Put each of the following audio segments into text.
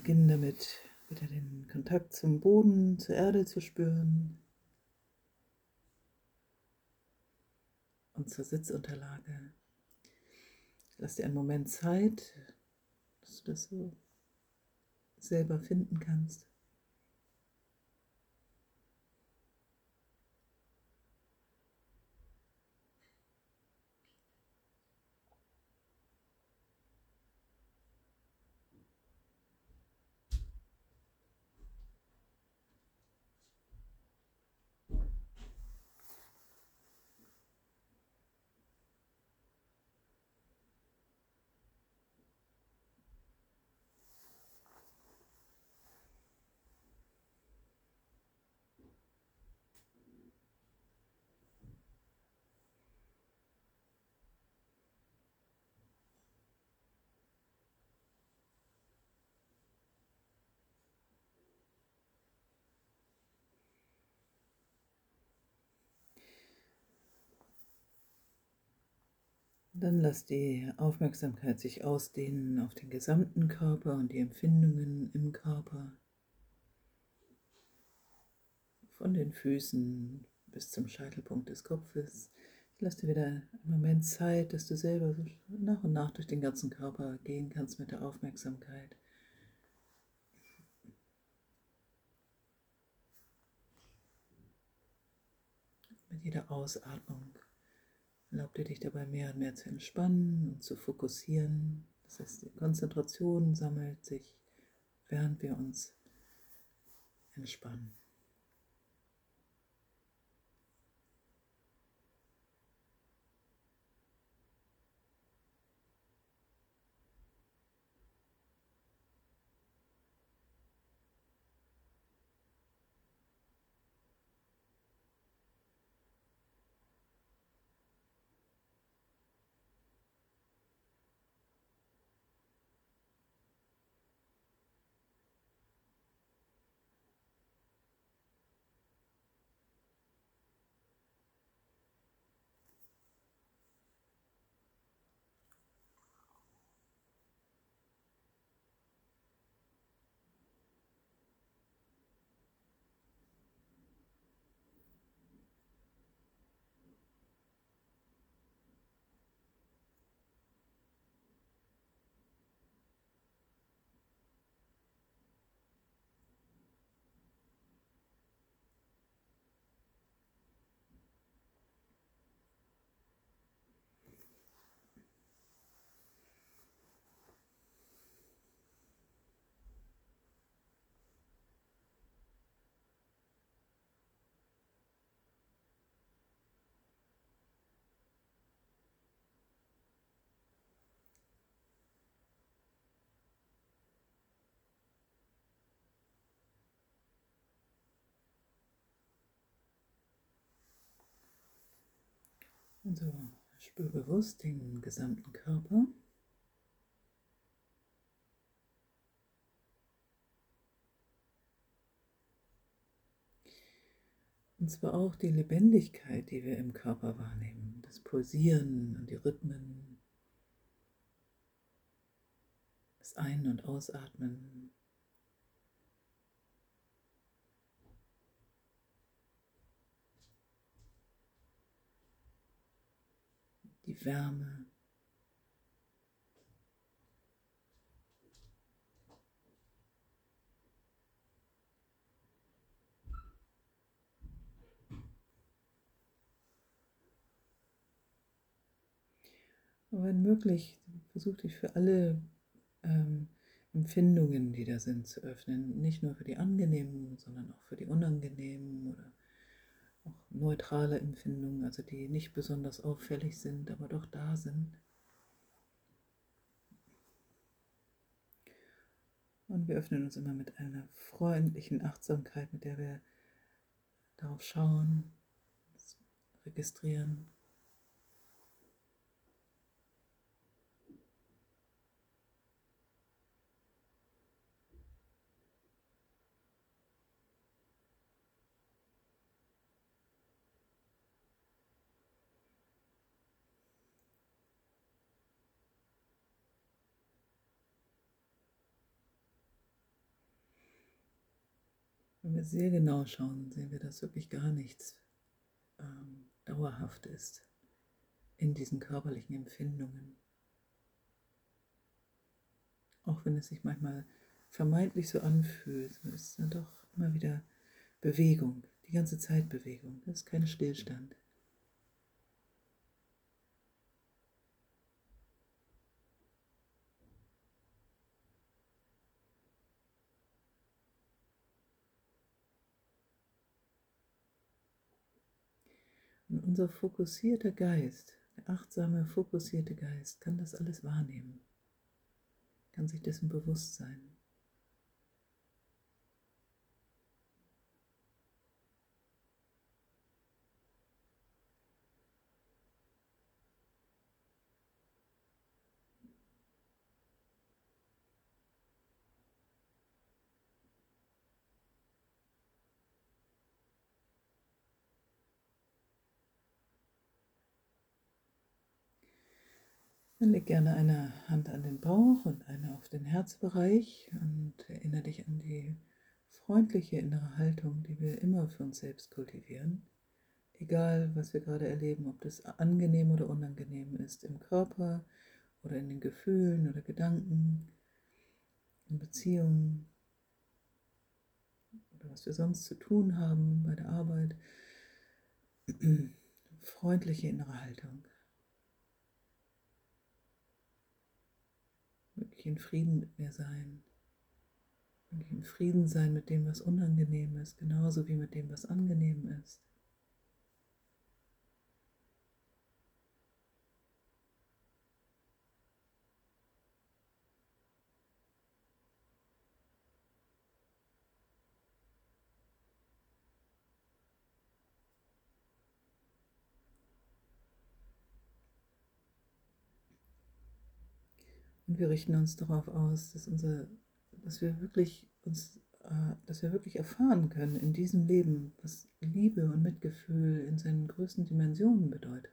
beginnen damit, wieder den Kontakt zum Boden, zur Erde zu spüren und zur Sitzunterlage. Lass dir einen Moment Zeit, dass du das so selber finden kannst. Dann lass die Aufmerksamkeit sich ausdehnen auf den gesamten Körper und die Empfindungen im Körper. Von den Füßen bis zum Scheitelpunkt des Kopfes. Lass dir wieder einen Moment Zeit, dass du selber so nach und nach durch den ganzen Körper gehen kannst mit der Aufmerksamkeit. Mit jeder Ausatmung erlaub dir dich dabei mehr und mehr zu entspannen und zu fokussieren. Das heißt, die Konzentration sammelt sich, während wir uns entspannen. Also spür bewusst den gesamten Körper. Und zwar auch die Lebendigkeit, die wir im Körper wahrnehmen, das Pulsieren und die Rhythmen, das Ein- und Ausatmen. Die Wärme. Aber wenn möglich, versuch dich für alle Empfindungen, die da sind, zu öffnen. Nicht nur für die angenehmen, sondern auch für die unangenehmen oder auch neutrale Empfindungen, also die nicht besonders auffällig sind, aber doch da sind. Und wir öffnen uns immer mit einer freundlichen Achtsamkeit, mit der wir darauf schauen, registrieren. Wenn wir sehr genau schauen, sehen wir, dass wirklich gar nichts dauerhaft ist in diesen körperlichen Empfindungen. Auch wenn es sich manchmal vermeintlich so anfühlt, so ist es dann doch immer wieder Bewegung, die ganze Zeit Bewegung, das ist kein Stillstand. Und unser fokussierter Geist, der achtsame, fokussierte Geist, kann das alles wahrnehmen, kann sich dessen bewusst sein. Dann leg gerne eine Hand an den Bauch und eine auf den Herzbereich und erinnere dich an die freundliche innere Haltung, die wir immer für uns selbst kultivieren. Egal, was wir gerade erleben, ob das angenehm oder unangenehm ist, im Körper oder in den Gefühlen oder Gedanken, in Beziehungen oder was wir sonst zu tun haben bei der Arbeit. Freundliche innere Haltung. Wirklich in Frieden mit mir sein. Wirklich in Frieden sein mit dem, was unangenehm ist, genauso wie mit dem, was angenehm ist. Und wir richten uns darauf aus, dass wir wirklich erfahren können in diesem Leben, was Liebe und Mitgefühl in seinen größten Dimensionen bedeutet.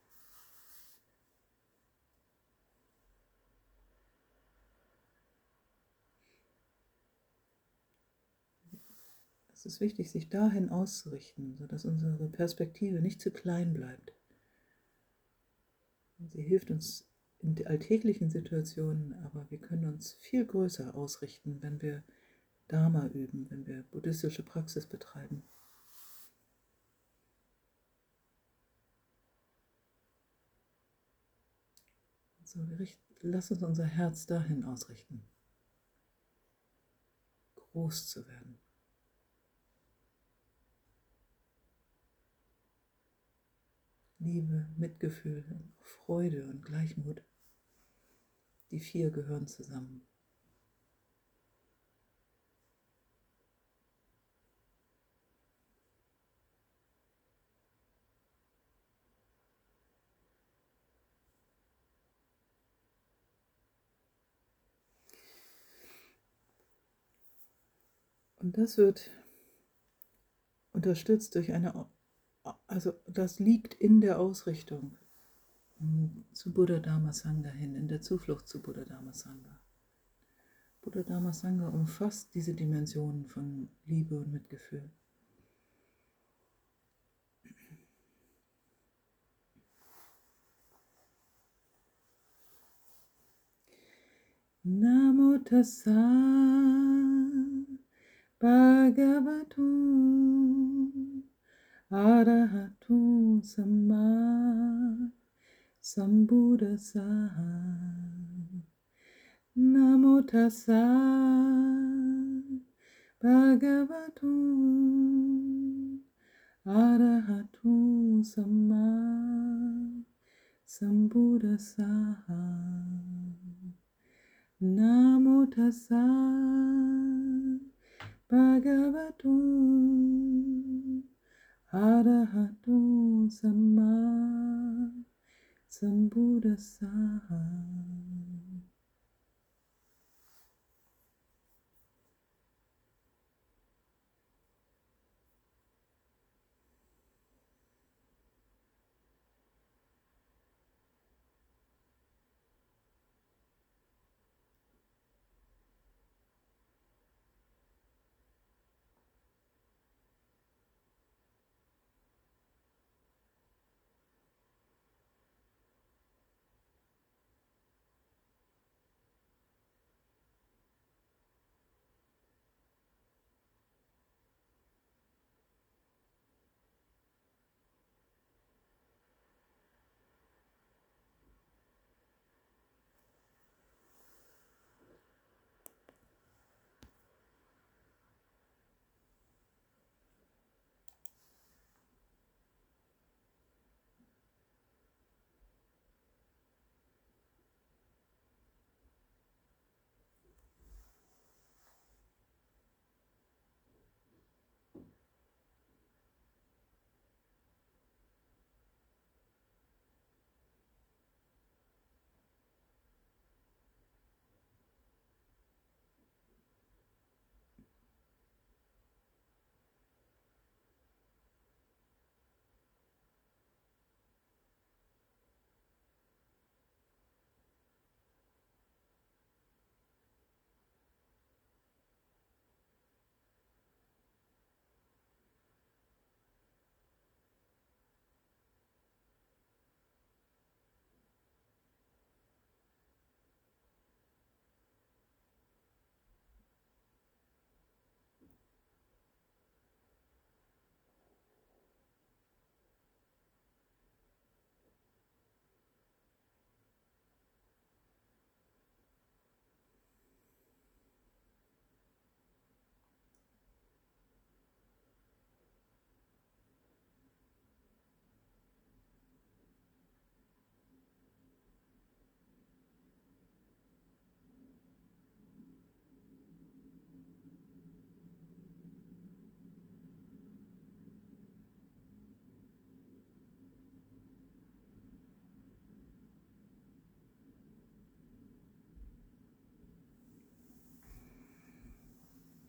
Es ist wichtig, sich dahin auszurichten, sodass unsere Perspektive nicht zu klein bleibt. Sie hilft uns in alltäglichen Situationen, aber wir können uns viel größer ausrichten, wenn wir Dharma üben, wenn wir buddhistische Praxis betreiben. So, lass uns unser Herz dahin ausrichten, groß zu werden. Liebe, Mitgefühl, Freude und Gleichmut. Die 4 gehören zusammen. Und das wird unterstützt durch das liegt in der Ausrichtung zu Buddha Dharma Sangha hin, in der Zuflucht zu Buddha Dharma Sangha. Buddha Dharma Sangha umfasst diese Dimensionen von Liebe und Mitgefühl. Namo Tassa Bhagavato Arahato Samma Sambuddhassa. Namo Tassa Bhagavato Arahato Samma Sambuddhassa. Namo Tassa Bhagavato Arahato Samma Sambuddhassa.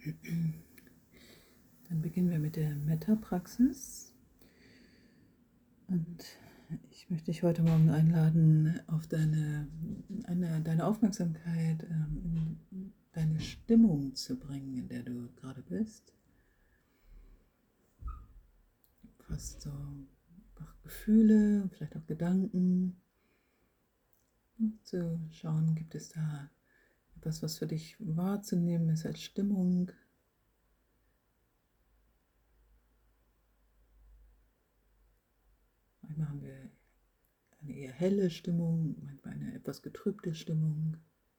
Dann beginnen wir mit der Metta-Praxis. Und ich möchte dich heute Morgen einladen, auf deine Aufmerksamkeit in deine Stimmung zu bringen, in der du gerade bist. Fast so einfach Gefühle, vielleicht auch Gedanken. Und zu schauen, gibt es da etwas, was für dich wahrzunehmen ist als Stimmung. Manchmal haben wir eine eher helle Stimmung, manchmal eine etwas getrübte Stimmung.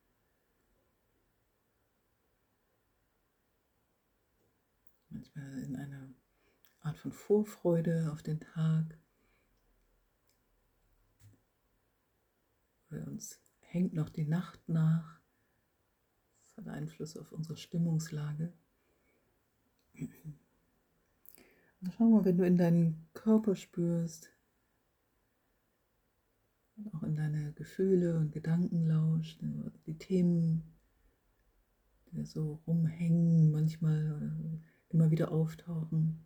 Manchmal in einer Art von Vorfreude auf den Tag. Oder uns hängt noch die Nacht nach. Das hat Einfluss auf unsere Stimmungslage. Und schau mal, wenn du in deinen Körper spürst, und auch in deine Gefühle und Gedanken lauscht, die Themen, die da so rumhängen, manchmal oder immer wieder auftauchen.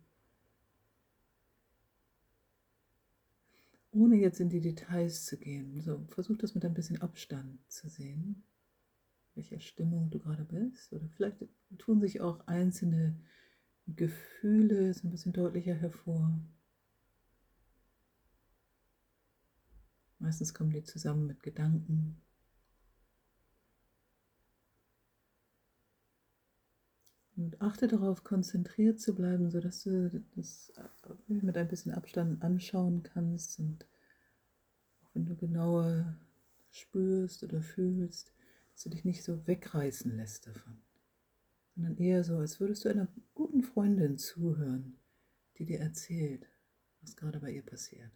Ohne jetzt in die Details zu gehen. So, versuch das mit ein bisschen Abstand zu sehen, welcher Stimmung du gerade bist. Oder vielleicht tun sich auch einzelne Gefühle so ein bisschen deutlicher hervor. Meistens kommen die zusammen mit Gedanken. Und achte darauf, konzentriert zu bleiben, sodass du das mit ein bisschen Abstand anschauen kannst. Und auch wenn du genauer spürst oder fühlst, dass du dich nicht so wegreißen lässt davon, sondern eher so, als würdest du einer guten Freundin zuhören, die dir erzählt, was gerade bei ihr passiert.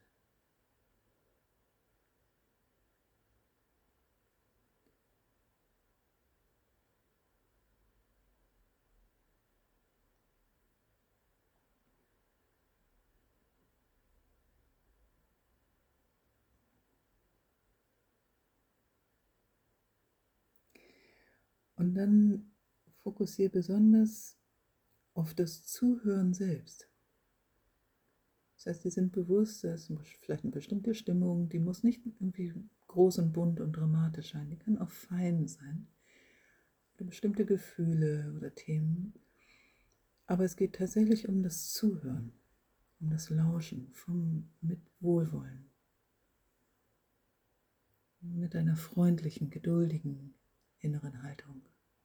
Und dann fokussiere besonders auf das Zuhören selbst. Das heißt, die sind bewusst, da ist vielleicht eine bestimmte Stimmung, die muss nicht irgendwie groß und bunt und dramatisch sein, die kann auch fein sein. Oder bestimmte Gefühle oder Themen. Aber es geht tatsächlich um das Zuhören, um das Lauschen mit Wohlwollen. Mit einer freundlichen, geduldigen inneren Haltung.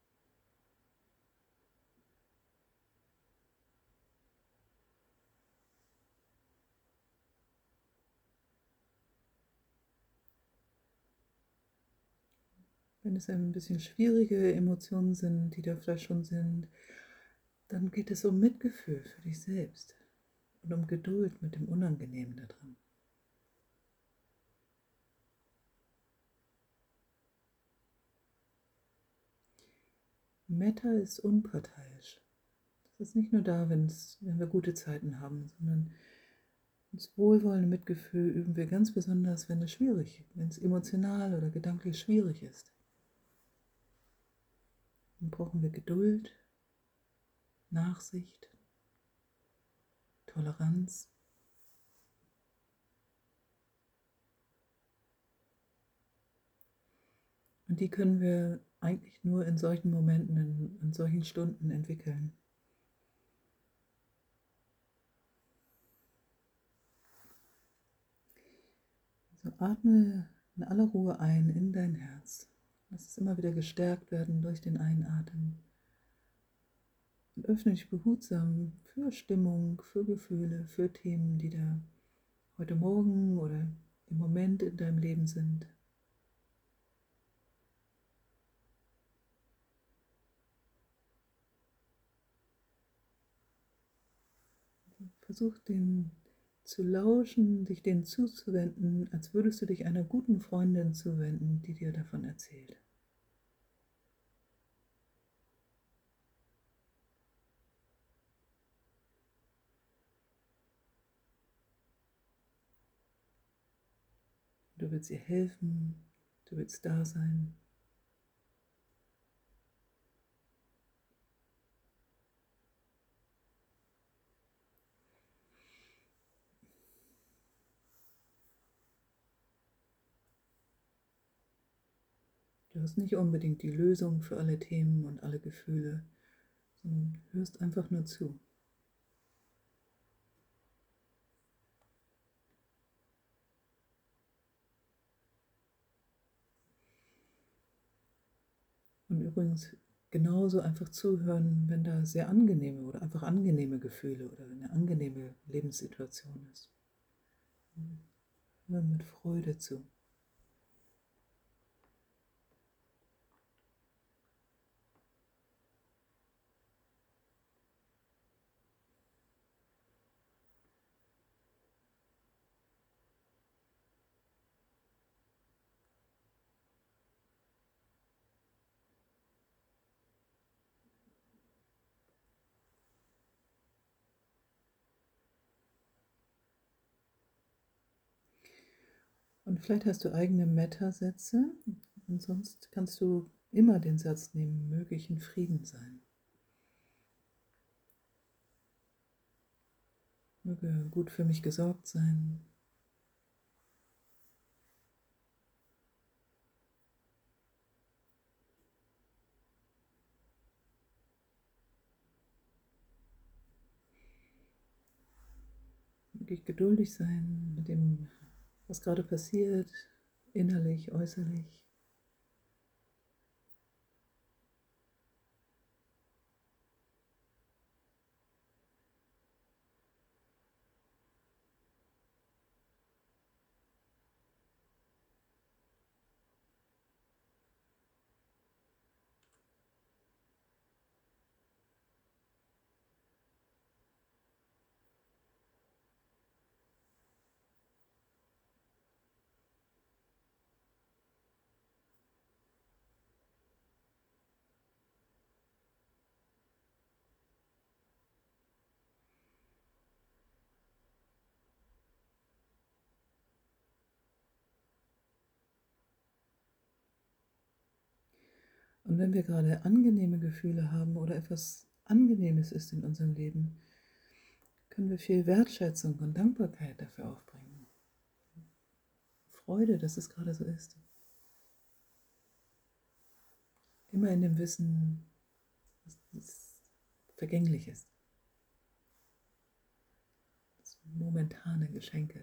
Wenn es ein bisschen schwierige Emotionen sind, die da vielleicht schon sind, dann geht es um Mitgefühl für dich selbst und um Geduld mit dem Unangenehmen daran. Metta ist unparteiisch. Das ist nicht nur da, wenn wir gute Zeiten haben, sondern das Wohlwollen und Mitgefühl üben wir ganz besonders, wenn es emotional oder gedanklich schwierig ist. Dann brauchen wir Geduld, Nachsicht, Toleranz. Und die können wir eigentlich nur in solchen Momenten, in solchen Stunden entwickeln. So atme in aller Ruhe ein in dein Herz. Lass es immer wieder gestärkt werden durch den Einatmen. Und öffne dich behutsam für Stimmung, für Gefühle, für Themen, die da heute Morgen oder im Moment in deinem Leben sind. Versuch den zu lauschen, dich denen zuzuwenden, als würdest du dich einer guten Freundin zuwenden, die dir davon erzählt. Du willst ihr helfen, du willst da sein. Du hast nicht unbedingt die Lösung für alle Themen und alle Gefühle, sondern hörst einfach nur zu. Und übrigens genauso einfach zuhören, wenn da sehr angenehme oder einfach angenehme Gefühle oder eine angenehme Lebenssituation ist. Hören mit Freude zu. Und vielleicht hast du eigene Metta-Sätze und sonst kannst du immer den Satz nehmen, möge ich in Frieden sein. Möge gut für mich gesorgt sein. Möge ich geduldig sein mit dem, was gerade passiert, innerlich, äußerlich. Und wenn wir gerade angenehme Gefühle haben oder etwas Angenehmes ist in unserem Leben, können wir viel Wertschätzung und Dankbarkeit dafür aufbringen. Freude, dass es gerade so ist. Immer in dem Wissen, dass es vergänglich ist. Das momentane Geschenke.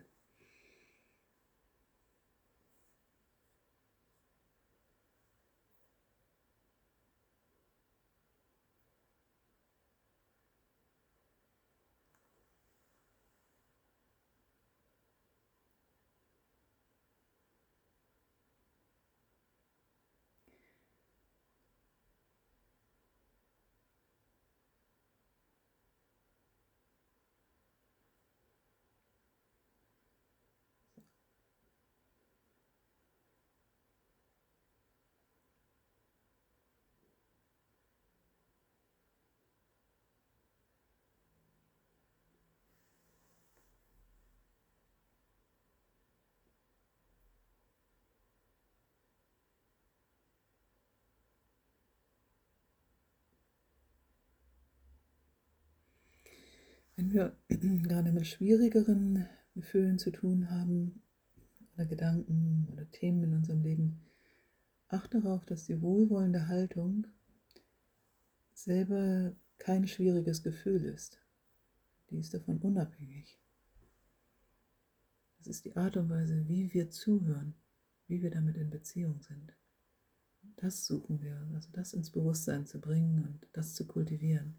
Wenn wir gerade mit schwierigeren Gefühlen zu tun haben oder Gedanken oder Themen in unserem Leben, achte darauf, dass die wohlwollende Haltung selber kein schwieriges Gefühl ist. Die ist davon unabhängig. Das ist die Art und Weise, wie wir zuhören, wie wir damit in Beziehung sind. Das suchen wir, also das ins Bewusstsein zu bringen und das zu kultivieren.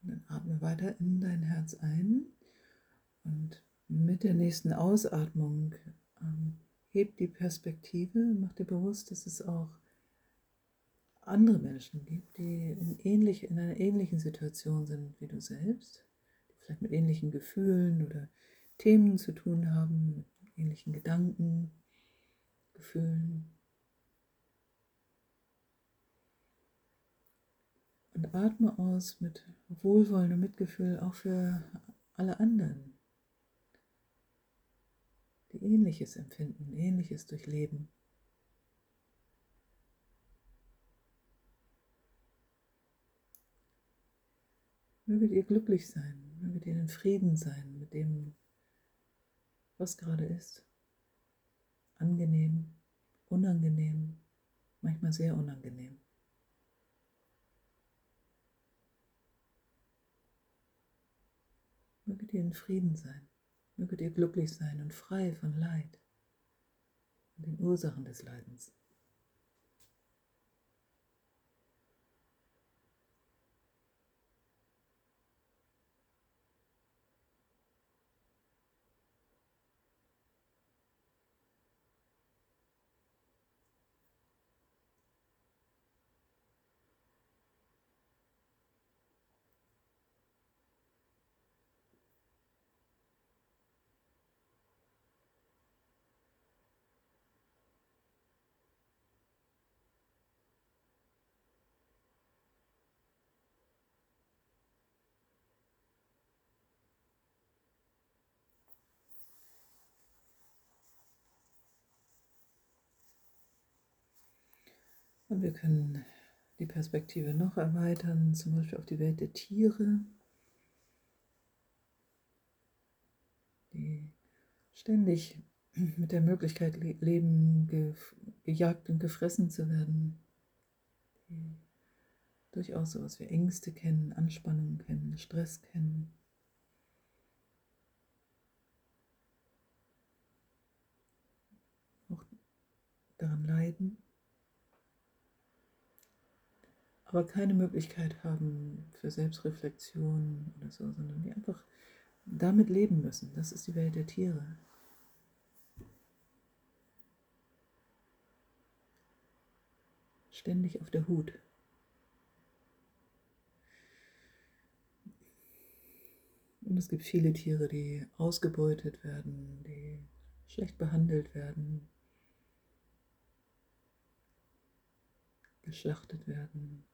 Und dann atme weiter in dein Herz ein und mit der nächsten Ausatmung heb die Perspektive, mach dir bewusst, dass es auch andere Menschen gibt, die in einer ähnlichen Situation sind wie du selbst, die vielleicht mit ähnlichen Gefühlen oder Themen zu tun haben, mit ähnlichen Gedanken, Gefühlen. Und atme aus mit Wohlwollen und Mitgefühl auch für alle anderen, die Ähnliches empfinden, Ähnliches durchleben. Möget ihr glücklich sein, möget ihr in Frieden sein mit dem, was gerade ist. Angenehm, unangenehm, manchmal sehr unangenehm. Möget ihr in Frieden sein, möget ihr glücklich sein und frei von Leid und den Ursachen des Leidens. Und wir können die Perspektive noch erweitern, zum Beispiel auf die Welt der Tiere, die ständig mit der Möglichkeit leben, gejagt und gefressen zu werden, die durchaus sowas wie Ängste kennen, Anspannungen kennen, Stress kennen. Auch daran leiden, aber keine Möglichkeit haben für Selbstreflexion oder so, sondern die einfach damit leben müssen. Das ist die Welt der Tiere. Ständig auf der Hut. Und es gibt viele Tiere, die ausgebeutet werden, die schlecht behandelt werden, geschlachtet werden.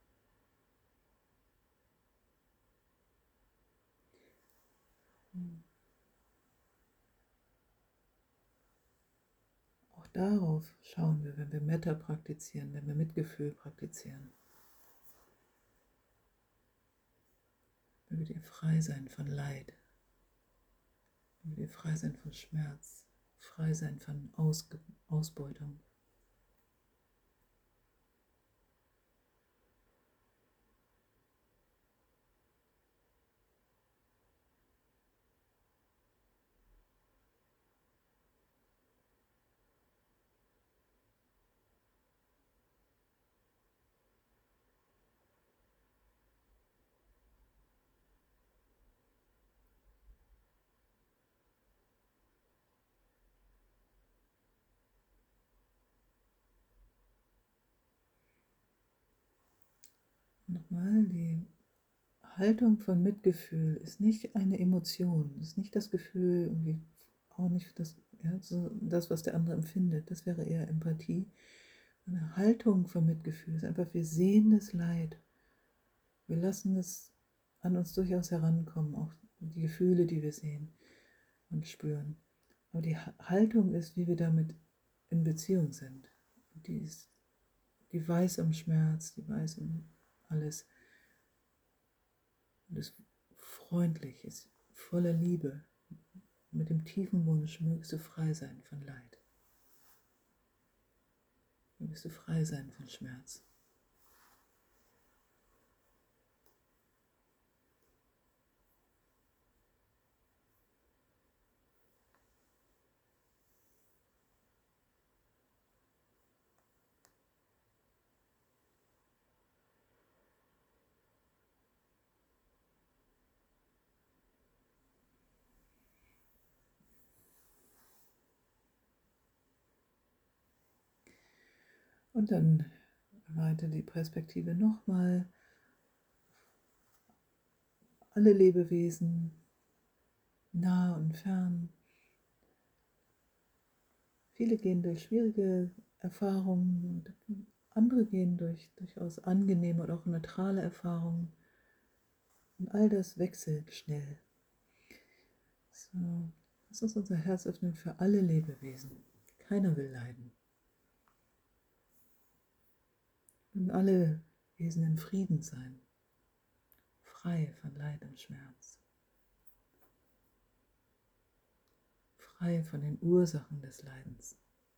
Auch darauf schauen wir, wenn wir Metta praktizieren, wenn wir Mitgefühl praktizieren. Möget ihr frei sein von Leid, möget ihr frei sein von Schmerz, frei sein von Ausbeutung. Nochmal, die Haltung von Mitgefühl ist nicht eine Emotion, ist nicht das Gefühl, irgendwie auch nicht das, ja, so das, was der andere empfindet. Das wäre eher Empathie. Eine Haltung von Mitgefühl ist einfach, wir sehen das Leid. Wir lassen es an uns durchaus herankommen, auch die Gefühle, die wir sehen und spüren. Aber die Haltung ist, wie wir damit in Beziehung sind. Die weiß um Schmerz, die weiß um alles. Und ist freundlich, ist voller Liebe. Mit dem tiefen Wunsch, mögest du frei sein von Leid. Mögest du frei sein von Schmerz. Und dann erweitere die Perspektive nochmal. Alle Lebewesen, nah und fern. Viele gehen durch schwierige Erfahrungen und andere gehen durch durchaus angenehme oder auch neutrale Erfahrungen. Und all das wechselt schnell. So, lass uns unser Herz öffnen für alle Lebewesen. Keiner will leiden. Und alle Wesen in Frieden sein, frei von Leid und Schmerz, frei von den Ursachen des Leidens.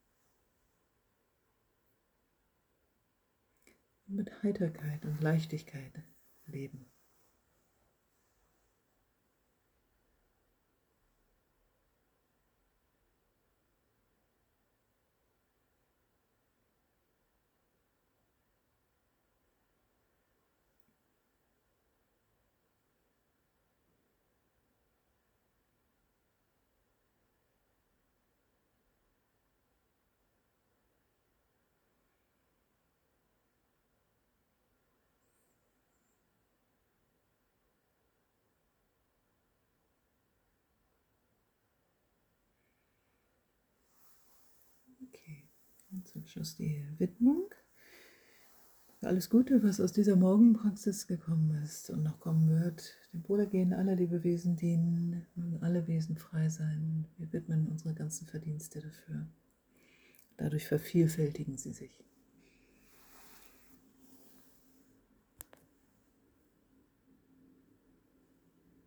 Und mit Heiterkeit und Leichtigkeit leben. Okay, und zum Schluss die Widmung. Für alles Gute, was aus dieser Morgenpraxis gekommen ist und noch kommen wird. Dem Wohlergehen aller Lebewesen dienen, mögen alle Wesen frei sein. Wir widmen unsere ganzen Verdienste dafür. Dadurch vervielfältigen sie sich.